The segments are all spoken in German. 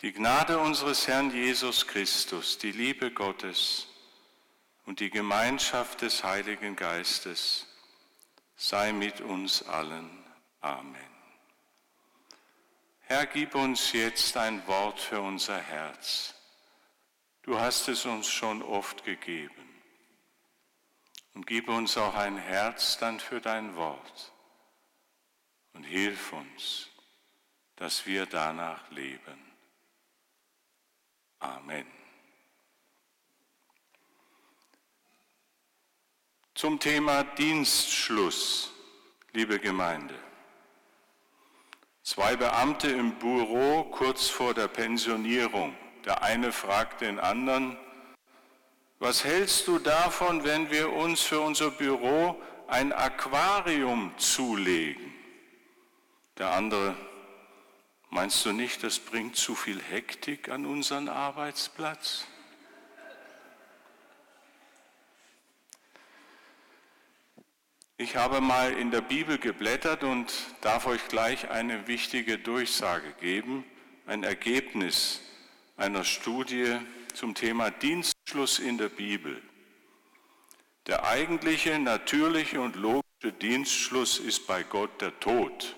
Die Gnade unseres Herrn Jesus Christus, die Liebe Gottes und die Gemeinschaft des Heiligen Geistes sei mit uns allen. Amen. Herr, gib uns jetzt ein Wort für unser Herz. Du hast es uns schon oft gegeben. Und gib uns auch ein Herz dann für dein Wort. Und hilf uns, dass wir danach leben. Amen. Zum Thema Dienstschluss, liebe Gemeinde. 2 Beamte im Büro kurz vor der Pensionierung. Der eine fragt den anderen: Was hältst du davon, wenn wir uns für unser Büro ein Aquarium zulegen? Der andere: Meinst du nicht, das bringt zu viel Hektik an unseren Arbeitsplatz? Ich habe mal in der Bibel geblättert und darf euch gleich eine wichtige Durchsage geben, ein Ergebnis einer Studie zum Thema Dienstschluss in der Bibel. Der eigentliche, natürliche und logische Dienstschluss ist bei Gott der Tod.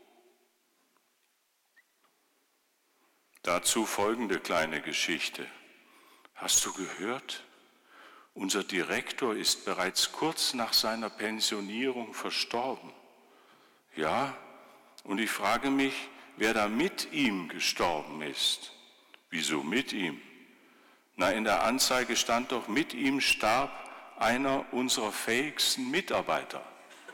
Dazu folgende kleine Geschichte. Hast du gehört? Unser Direktor ist bereits kurz nach seiner Pensionierung verstorben. Ja, und ich frage mich, wer da mit ihm gestorben ist. Wieso mit ihm? Na, in der Anzeige stand doch, mit ihm starb einer unserer fähigsten Mitarbeiter.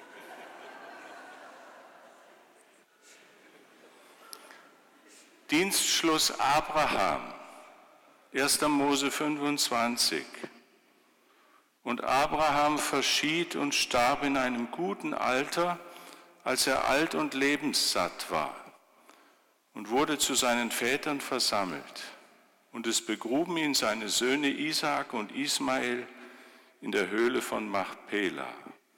Dienstschluss Abraham, 1. Mose 25. Und Abraham verschied und starb in einem guten Alter, als er alt und lebenssatt war, und wurde zu seinen Vätern versammelt. Und es begruben ihn seine Söhne Isaak und Ismael in der Höhle von Machpela.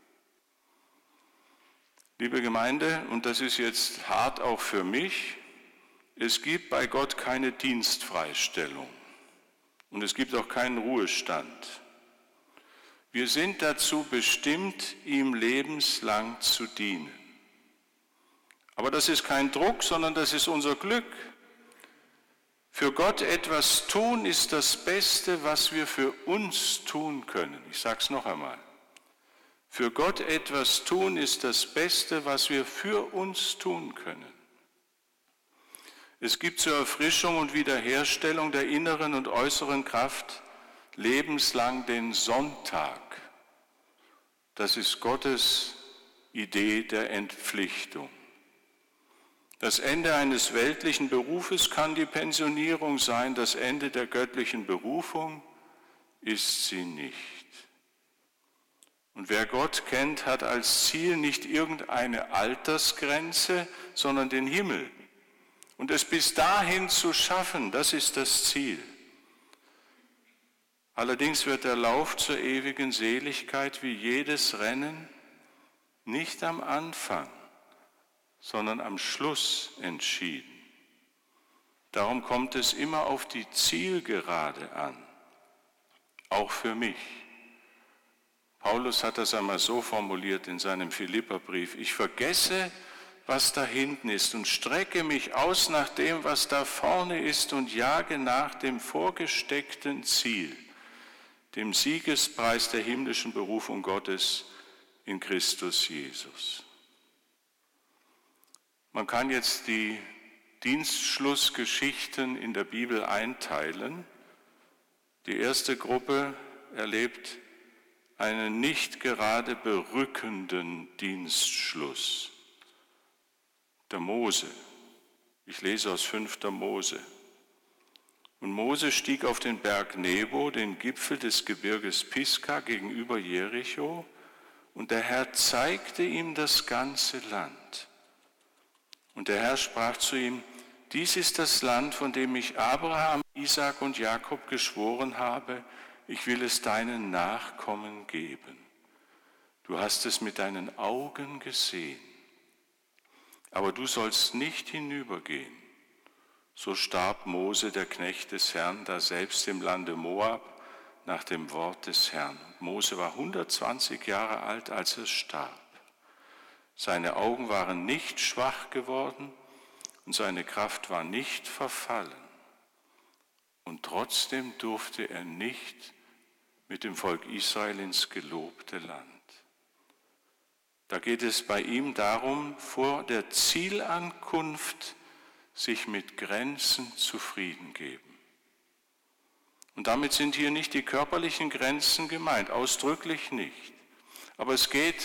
Liebe Gemeinde, und das ist jetzt hart auch für mich, es gibt bei Gott keine Dienstfreistellung und es gibt auch keinen Ruhestand. Wir sind dazu bestimmt, ihm lebenslang zu dienen. Aber das ist kein Druck, sondern das ist unser Glück. Für Gott etwas tun ist das Beste, was wir für uns tun können. Ich sage es noch einmal. Für Gott etwas tun ist das Beste, was wir für uns tun können. Es gibt zur Erfrischung und Wiederherstellung der inneren und äußeren Kraft lebenslang den Sonntag. Das ist Gottes Idee der Entpflichtung. Das Ende eines weltlichen Berufes kann die Pensionierung sein, das Ende der göttlichen Berufung ist sie nicht. Und wer Gott kennt, hat als Ziel nicht irgendeine Altersgrenze, sondern den Himmel. Und es bis dahin zu schaffen, das ist das Ziel. Allerdings wird der Lauf zur ewigen Seligkeit wie jedes Rennen nicht am Anfang, sondern am Schluss entschieden. Darum kommt es immer auf die Zielgerade an, auch für mich. Paulus hat das einmal so formuliert in seinem Philipperbrief: Ich vergesse, was da hinten ist, und strecke mich aus nach dem, was da vorne ist, und jage nach dem vorgesteckten Ziel, dem Siegespreis der himmlischen Berufung Gottes in Christus Jesus. Man kann jetzt die Dienstschlussgeschichten in der Bibel einteilen. Die erste Gruppe erlebt einen nicht gerade berückenden Dienstschluss. Der Mose. Ich lese aus 5. Mose. Und Mose stieg auf den Berg Nebo, den Gipfel des Gebirges Pisga gegenüber Jericho, und der Herr zeigte ihm das ganze Land. Und der Herr sprach zu ihm: Dies ist das Land, von dem ich Abraham, Isaak und Jakob geschworen habe, ich will es deinen Nachkommen geben. Du hast es mit deinen Augen gesehen. Aber du sollst nicht hinübergehen, So starb Mose, der Knecht des Herrn, da selbst im Lande Moab, nach dem Wort des Herrn. Mose war 120 Jahre alt, als er starb. Seine Augen waren nicht schwach geworden und seine Kraft war nicht verfallen. Und trotzdem durfte er nicht mit dem Volk Israel ins gelobte Land. Da geht es bei ihm darum, vor der Zielankunft sich mit Grenzen zufrieden geben. Und damit sind hier nicht die körperlichen Grenzen gemeint, ausdrücklich nicht. Aber es geht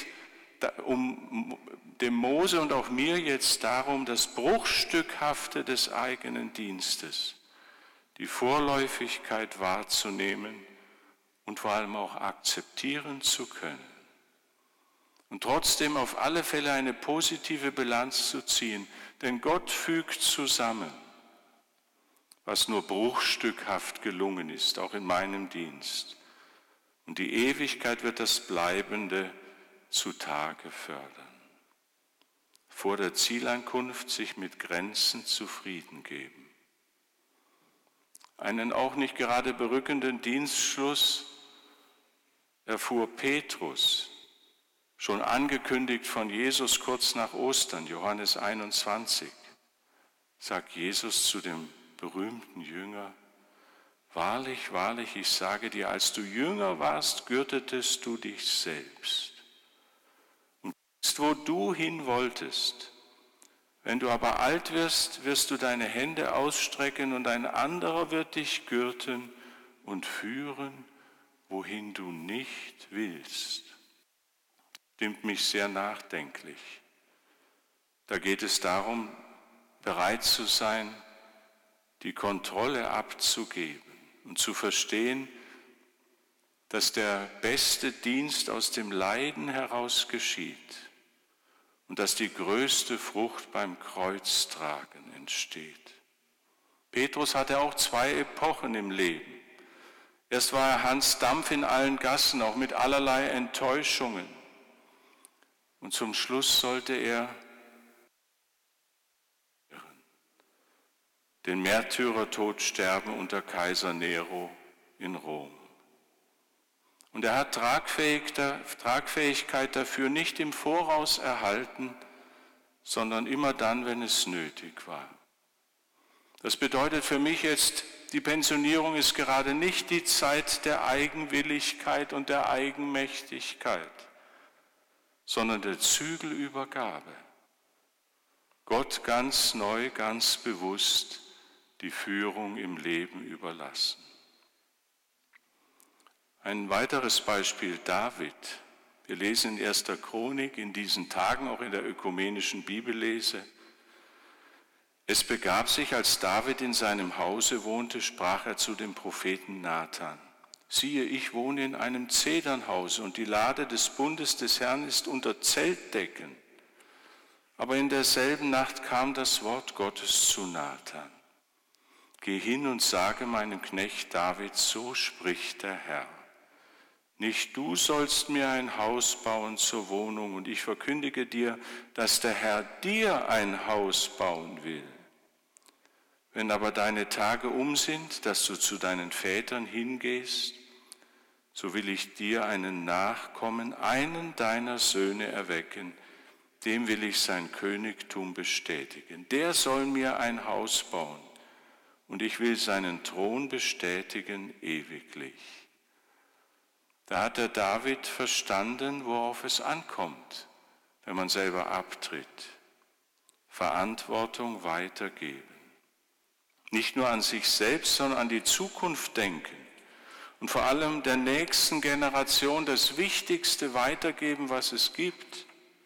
dem Mose und auch mir jetzt darum, das Bruchstückhafte des eigenen Dienstes, die Vorläufigkeit wahrzunehmen und vor allem auch akzeptieren zu können. Und trotzdem auf alle Fälle eine positive Bilanz zu ziehen, denn Gott fügt zusammen, was nur bruchstückhaft gelungen ist, auch in meinem Dienst. Und die Ewigkeit wird das Bleibende zutage fördern. Vor der Zielankunft sich mit Grenzen zufrieden geben. Einen auch nicht gerade berückenden Dienstschluss erfuhr Petrus, schon angekündigt von Jesus kurz nach Ostern, Johannes 21, sagt Jesus zu dem berühmten Jünger: Wahrlich, wahrlich, ich sage dir, als du Jünger warst, gürtetest du dich selbst und bist, wo du hin wolltest. Wenn du aber alt wirst, wirst du deine Hände ausstrecken und ein anderer wird dich gürten und führen, wohin du nicht willst. Stimmt mich sehr nachdenklich. Da geht es darum, bereit zu sein, die Kontrolle abzugeben und zu verstehen, dass der beste Dienst aus dem Leiden heraus geschieht und dass die größte Frucht beim Kreuztragen entsteht. Petrus hatte auch 2 Epochen im Leben. Erst war er Hans Dampf in allen Gassen, auch mit allerlei Enttäuschungen. Und zum Schluss sollte er den Märtyrertod sterben unter Kaiser Nero in Rom. Und er hat Tragfähigkeit dafür nicht im Voraus erhalten, sondern immer dann, wenn es nötig war. Das bedeutet für mich jetzt, die Pensionierung ist gerade nicht die Zeit der Eigenwilligkeit und der Eigenmächtigkeit, sondern der Zügelübergabe. Gott ganz neu, ganz bewusst die Führung im Leben überlassen. Ein weiteres Beispiel, David. Wir lesen in 1. Chronik in diesen Tagen, auch in der ökumenischen Bibellese. Es begab sich, als David in seinem Hause wohnte, sprach er zu dem Propheten Nathan: Siehe, ich wohne in einem Zedernhaus und die Lade des Bundes des Herrn ist unter Zeltdecken. Aber in derselben Nacht kam das Wort Gottes zu Nathan: Geh hin und sage meinem Knecht David, so spricht der Herr. Nicht du sollst mir ein Haus bauen zur Wohnung, und ich verkündige dir, dass der Herr dir ein Haus bauen will. Wenn aber deine Tage um sind, dass du zu deinen Vätern hingehst, so will ich dir einen Nachkommen, einen deiner Söhne erwecken, dem will ich sein Königtum bestätigen. Der soll mir ein Haus bauen, und ich will seinen Thron bestätigen ewiglich. Da hat der David verstanden, worauf es ankommt, wenn man selber abtritt. Verantwortung weitergeben. Nicht nur an sich selbst, sondern an die Zukunft denken. Und vor allem der nächsten Generation das Wichtigste weitergeben, was es gibt.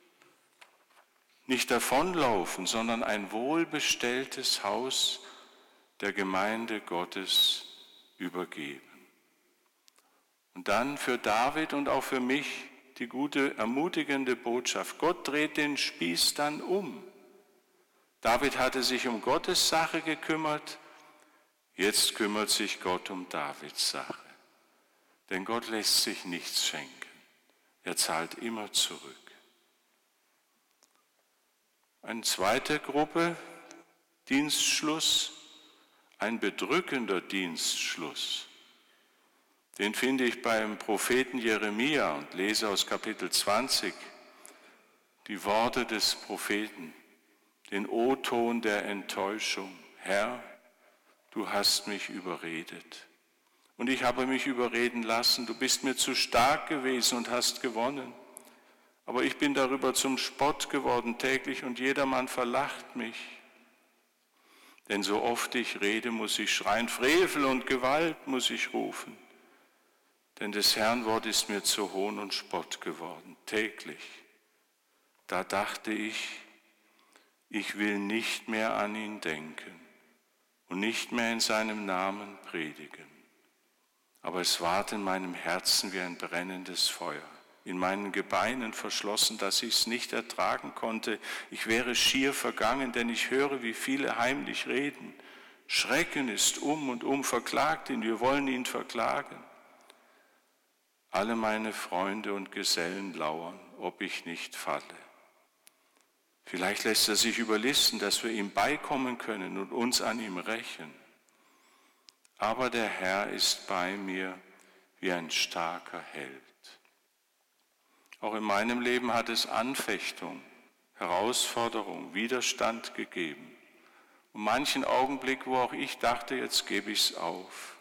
Nicht davonlaufen, sondern ein wohlbestelltes Haus der Gemeinde Gottes übergeben. Und dann für David und auch für mich die gute, ermutigende Botschaft: Gott dreht den Spieß dann um. David hatte sich um Gottes Sache gekümmert, jetzt kümmert sich Gott um Davids Sache. Denn Gott lässt sich nichts schenken, er zahlt immer zurück. Eine zweite Gruppe, Dienstschluss, ein bedrückender Dienstschluss. Den finde ich beim Propheten Jeremia und lese aus Kapitel 20 die Worte des Propheten, den O-Ton der Enttäuschung. Herr, du hast mich überredet. Und ich habe mich überreden lassen. Du bist mir zu stark gewesen und hast gewonnen. Aber ich bin darüber zum Spott geworden täglich und jedermann verlacht mich. Denn so oft ich rede, muss ich schreien, Frevel und Gewalt muss ich rufen. Denn des Herrn Wort ist mir zu Hohn und Spott geworden, täglich. Da dachte ich will nicht mehr an ihn denken und nicht mehr in seinem Namen predigen. Aber es ward in meinem Herzen wie ein brennendes Feuer, in meinen Gebeinen verschlossen, dass ich es nicht ertragen konnte. Ich wäre schier vergangen, denn ich höre, wie viele heimlich reden. Schrecken ist und verklagt ihn, wir wollen ihn verklagen. Alle meine Freunde und Gesellen lauern, ob ich nicht falle. Vielleicht lässt er sich überlisten, dass wir ihm beikommen können und uns an ihm rächen. Aber der Herr ist bei mir wie ein starker Held. Auch in meinem Leben hat es Anfechtung, Herausforderung, Widerstand gegeben. Und manchen Augenblick, wo auch ich dachte, jetzt gebe ich es auf.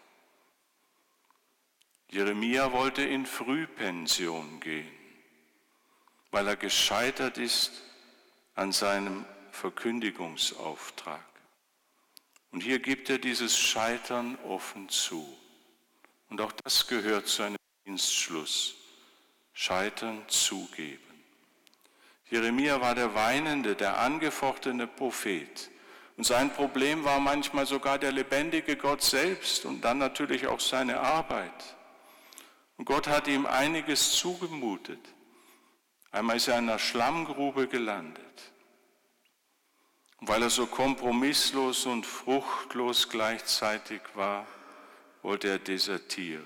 Jeremia wollte in Frühpension gehen, weil er gescheitert ist an seinem Verkündigungsauftrag. Und hier gibt er dieses Scheitern offen zu. Und auch das gehört zu einem Dienstschluss. Scheitern zugeben. Jeremia war der weinende, der angefochtene Prophet. Und sein Problem war manchmal sogar der lebendige Gott selbst und dann natürlich auch seine Arbeit. Und Gott hat ihm einiges zugemutet. Einmal ist er in einer Schlammgrube gelandet. Und weil er so kompromisslos und fruchtlos gleichzeitig war, wollte er desertieren.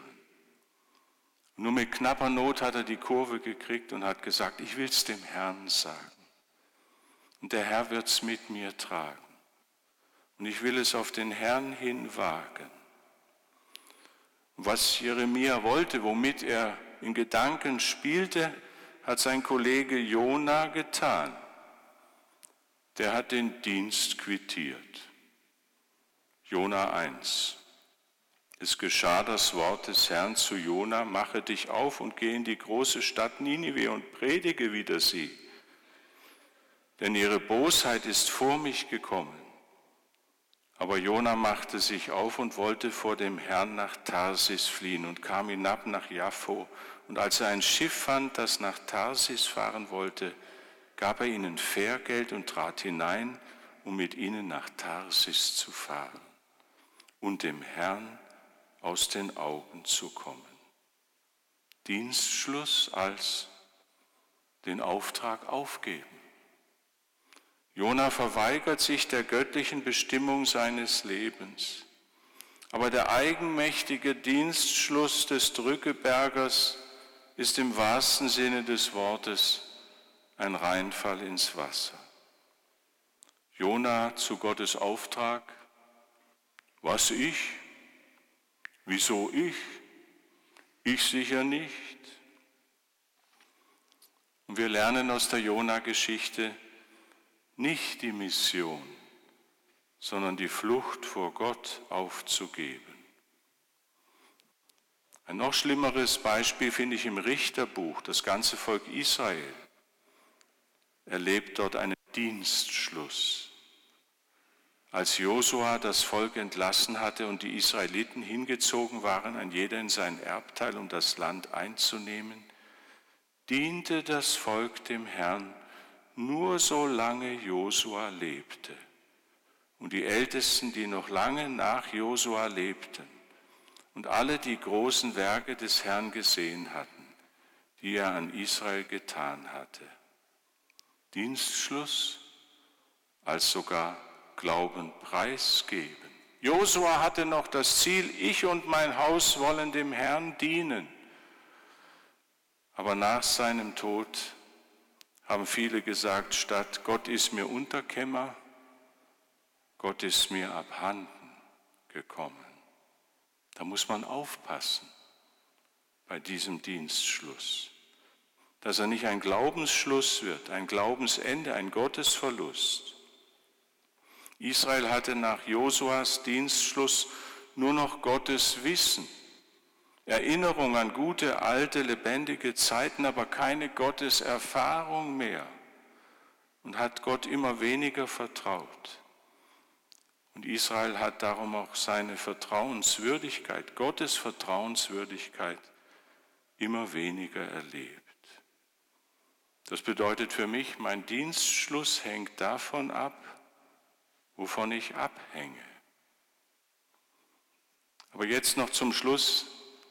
Und nur mit knapper Not hat er die Kurve gekriegt und hat gesagt, ich will es dem Herrn sagen. Und der Herr wird es mit mir tragen. Und ich will es auf den Herrn hin wagen. Und was Jeremia wollte, womit er in Gedanken spielte, hat sein Kollege Jona getan. Der hat den Dienst quittiert. Jona 1. Es geschah das Wort des Herrn zu Jona, mache dich auf und geh in die große Stadt Ninive und predige wider sie. Denn ihre Bosheit ist vor mich gekommen. Aber Jona machte sich auf und wollte vor dem Herrn nach Tarsis fliehen und kam hinab nach Jaffo. Und als er ein Schiff fand, das nach Tarsis fahren wollte, gab er ihnen Fährgeld und trat hinein, um mit ihnen nach Tarsis zu fahren und dem Herrn aus den Augen zu kommen. Dienstschluss als den Auftrag aufgeben. Jona verweigert sich der göttlichen Bestimmung seines Lebens. Aber der eigenmächtige Dienstschluss des Drückebergers ist im wahrsten Sinne des Wortes ein Reinfall ins Wasser. Jona zu Gottes Auftrag, was ich? Wieso ich? Ich sicher nicht. Und wir lernen aus der Jona-Geschichte nicht die Mission, sondern die Flucht vor Gott aufzugeben. Ein noch schlimmeres Beispiel finde ich im Richterbuch. Das ganze Volk Israel erlebt dort einen Dienstschluss. Als Josua das Volk entlassen hatte und die Israeliten hingezogen waren, ein jeder in sein Erbteil, um das Land einzunehmen, diente das Volk dem Herrn nur solange Josua lebte. Und die Ältesten, die noch lange nach Josua lebten und alle die großen Werke des Herrn gesehen hatten, die er an Israel getan hatte. Dienstschluss als sogar Glauben preisgeben. Josua hatte noch das Ziel, ich und mein Haus wollen dem Herrn dienen. Aber nach seinem Tod haben viele gesagt, statt Gott ist mir Unterkämmer, Gott ist mir abhanden gekommen. Da muss man aufpassen bei diesem Dienstschluss, dass er nicht ein Glaubensschluss wird, ein Glaubensende, ein Gottesverlust. Israel hatte nach Josuas Dienstschluss nur noch Gottes Wissen, Erinnerung an gute, alte, lebendige Zeiten, aber keine Gotteserfahrung mehr und hat Gott immer weniger vertraut. Und Israel hat darum auch seine Vertrauenswürdigkeit, Gottes Vertrauenswürdigkeit, immer weniger erlebt. Das bedeutet für mich, mein Dienstschluss hängt davon ab, wovon ich abhänge. Aber jetzt noch zum Schluss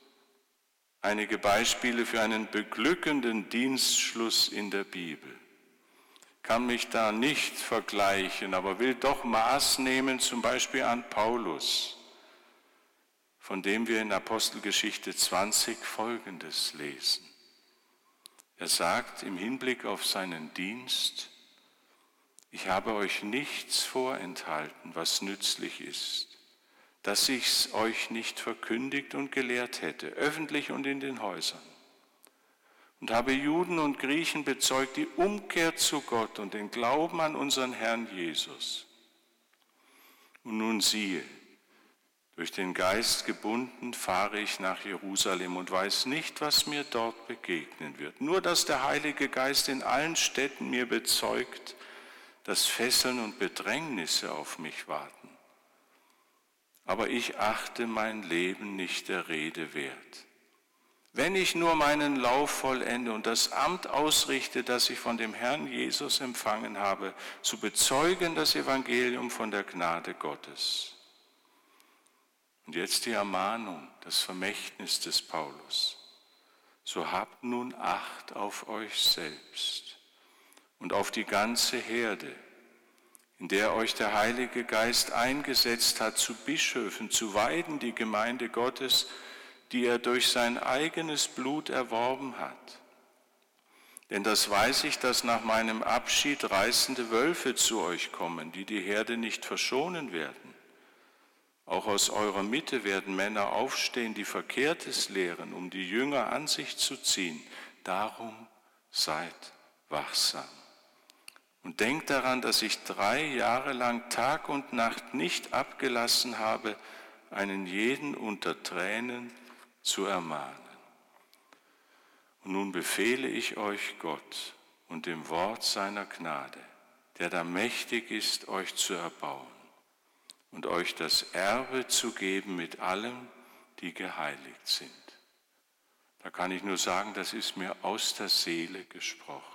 einige Beispiele für einen beglückenden Dienstschluss in der Bibel. Ich kann mich da nicht vergleichen, aber will doch Maß nehmen, zum Beispiel an Paulus, von dem wir in Apostelgeschichte 20 Folgendes lesen. Er sagt im Hinblick auf seinen Dienst: Ich habe euch nichts vorenthalten, was nützlich ist, dass ich's euch nicht verkündigt und gelehrt hätte, öffentlich und in den Häusern. Und habe Juden und Griechen bezeugt die Umkehr zu Gott und den Glauben an unseren Herrn Jesus. Und nun siehe, durch den Geist gebunden fahre ich nach Jerusalem und weiß nicht, was mir dort begegnen wird. Nur, dass der Heilige Geist in allen Städten mir bezeugt, dass Fesseln und Bedrängnisse auf mich warten. Aber ich achte mein Leben nicht der Rede wert. Wenn ich nur meinen Lauf vollende und das Amt ausrichte, das ich von dem Herrn Jesus empfangen habe, zu bezeugen das Evangelium von der Gnade Gottes. Und jetzt die Ermahnung, das Vermächtnis des Paulus. So habt nun Acht auf euch selbst und auf die ganze Herde, in der euch der Heilige Geist eingesetzt hat, zu Bischöfen, zu weiden die Gemeinde Gottes, die er durch sein eigenes Blut erworben hat. Denn das weiß ich, dass nach meinem Abschied reißende Wölfe zu euch kommen, die die Herde nicht verschonen werden. Auch aus eurer Mitte werden Männer aufstehen, die Verkehrtes lehren, um die Jünger an sich zu ziehen. Darum seid wachsam. Und denkt daran, dass ich 3 Jahre lang Tag und Nacht nicht abgelassen habe, einen jeden unter Tränen zu ermahnen. Und nun befehle ich euch Gott und dem Wort seiner Gnade, der da mächtig ist, euch zu erbauen und euch das Erbe zu geben mit allem, die geheiligt sind. Da kann ich nur sagen, das ist mir aus der Seele gesprochen.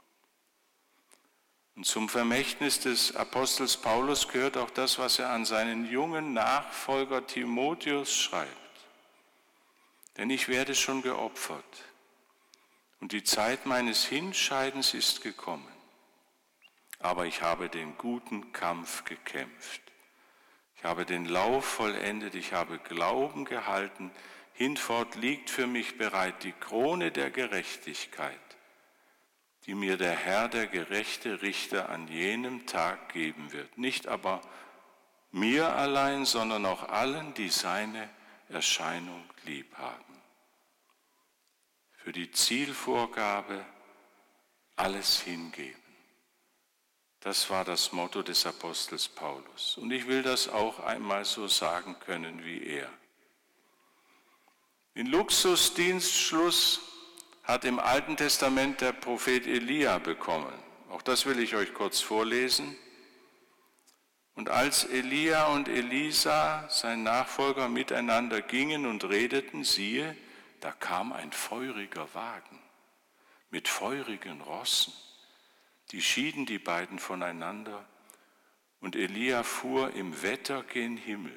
Und zum Vermächtnis des Apostels Paulus gehört auch das, was er an seinen jungen Nachfolger Timotheus schreibt. Denn ich werde schon geopfert und die Zeit meines Hinscheidens ist gekommen. Aber ich habe den guten Kampf gekämpft. Ich habe den Lauf vollendet, ich habe Glauben gehalten. Hinfort liegt für mich bereit die Krone der Gerechtigkeit, die mir der Herr, der gerechte Richter, an jenem Tag geben wird. Nicht aber mir allein, sondern auch allen, die seine Erscheinung lieb haben. Für die Zielvorgabe alles hingeben. Das war das Motto des Apostels Paulus. Und ich will das auch einmal so sagen können wie er. Den Luxusdienstschluss hat im Alten Testament der Prophet Elia bekommen. Auch das will ich euch kurz vorlesen. Und als Elia und Elisa, sein Nachfolger, miteinander gingen und redeten, siehe, da kam ein feuriger Wagen mit feurigen Rossen. Die schieden die beiden voneinander und Elia fuhr im Wetter gen Himmel.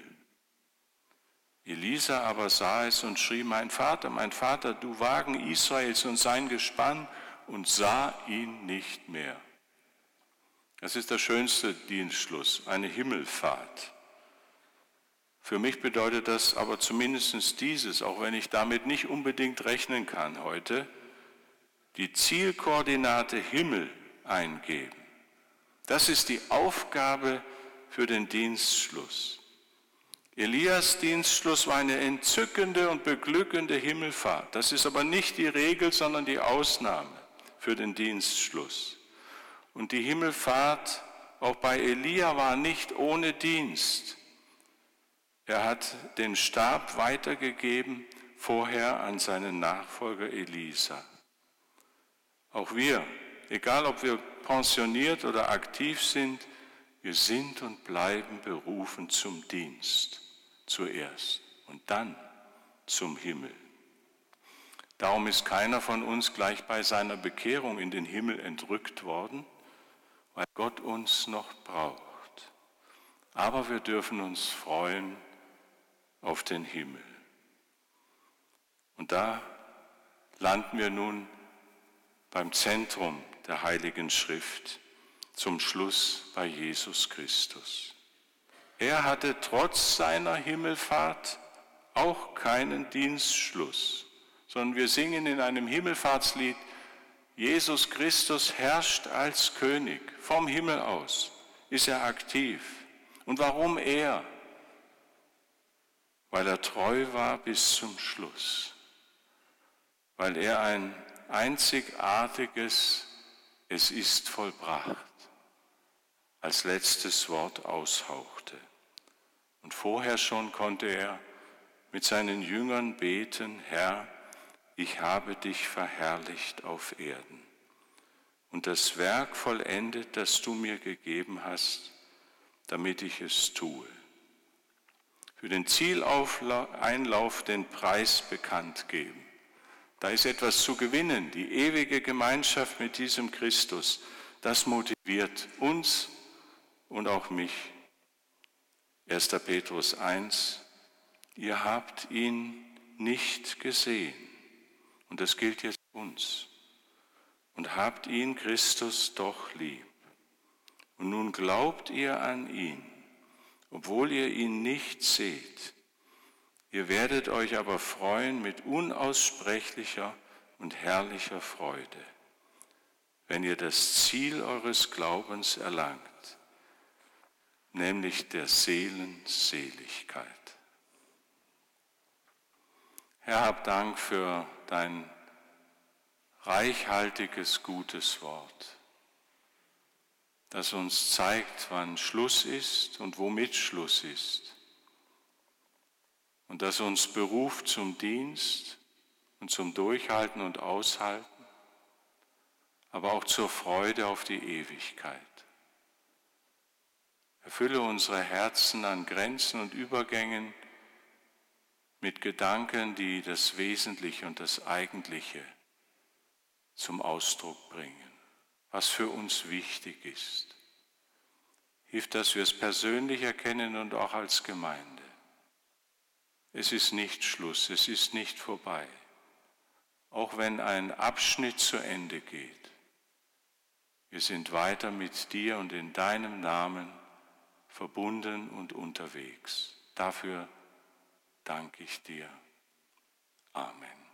Elisa aber sah es und schrie, mein Vater, du Wagen Israels und sein Gespann, und sah ihn nicht mehr. Das ist der schönste Dienstschluss, eine Himmelfahrt. Für mich bedeutet das aber zumindest dieses, auch wenn ich damit nicht unbedingt rechnen kann heute, die Zielkoordinate Himmel eingeben. Das ist die Aufgabe für den Dienstschluss. Elias Dienstschluss war eine entzückende und beglückende Himmelfahrt. Das ist aber nicht die Regel, sondern die Ausnahme für den Dienstschluss. Und die Himmelfahrt auch bei Elia war nicht ohne Dienst. Er hat den Stab weitergegeben, vorher an seinen Nachfolger Elisa. Auch wir, egal ob wir pensioniert oder aktiv sind, wir sind und bleiben berufen zum Dienst zuerst und dann zum Himmel. Darum ist keiner von uns gleich bei seiner Bekehrung in den Himmel entrückt worden, weil Gott uns noch braucht. Aber wir dürfen uns freuen auf den Himmel. Und da landen wir nun beim Zentrum der Heiligen Schrift, zum Schluss bei Jesus Christus. Er hatte trotz seiner Himmelfahrt auch keinen Dienstschluss, sondern wir singen in einem Himmelfahrtslied, Jesus Christus herrscht als König. Vom Himmel aus ist er aktiv. Und warum er? Weil er treu war bis zum Schluss. Weil er ein einzigartiges Es ist vollbracht als letztes Wort aushauchte. Und vorher schon konnte er mit seinen Jüngern beten, Herr, ich habe dich verherrlicht auf Erden und das Werk vollendet, das du mir gegeben hast, damit ich es tue. Für den Zieleinlauf den Preis bekannt geben. Da ist etwas zu gewinnen, die ewige Gemeinschaft mit diesem Christus. Das motiviert uns und auch mich. 1. Petrus 1, ihr habt ihn nicht gesehen. Und das gilt jetzt uns. Und habt ihn, Christus, doch lieb. Und nun glaubt ihr an ihn, obwohl ihr ihn nicht seht. Ihr werdet euch aber freuen mit unaussprechlicher und herrlicher Freude, wenn ihr das Ziel eures Glaubens erlangt, nämlich der Seelenseligkeit. Herr, hab Dank für dein reichhaltiges, gutes Wort, das uns zeigt, wann Schluss ist und womit Schluss ist. Und das uns beruft zum Dienst und zum Durchhalten und Aushalten, aber auch zur Freude auf die Ewigkeit. Erfülle unsere Herzen an Grenzen und Übergängen mit Gedanken, die das Wesentliche und das Eigentliche zum Ausdruck bringen, was für uns wichtig ist. Hilf, dass wir es persönlich erkennen und auch als Gemeinde. Es ist nicht Schluss, es ist nicht vorbei, auch wenn ein Abschnitt zu Ende geht. Wir sind weiter mit dir und in deinem Namen verbunden und unterwegs. Dafür danke ich dir. Amen.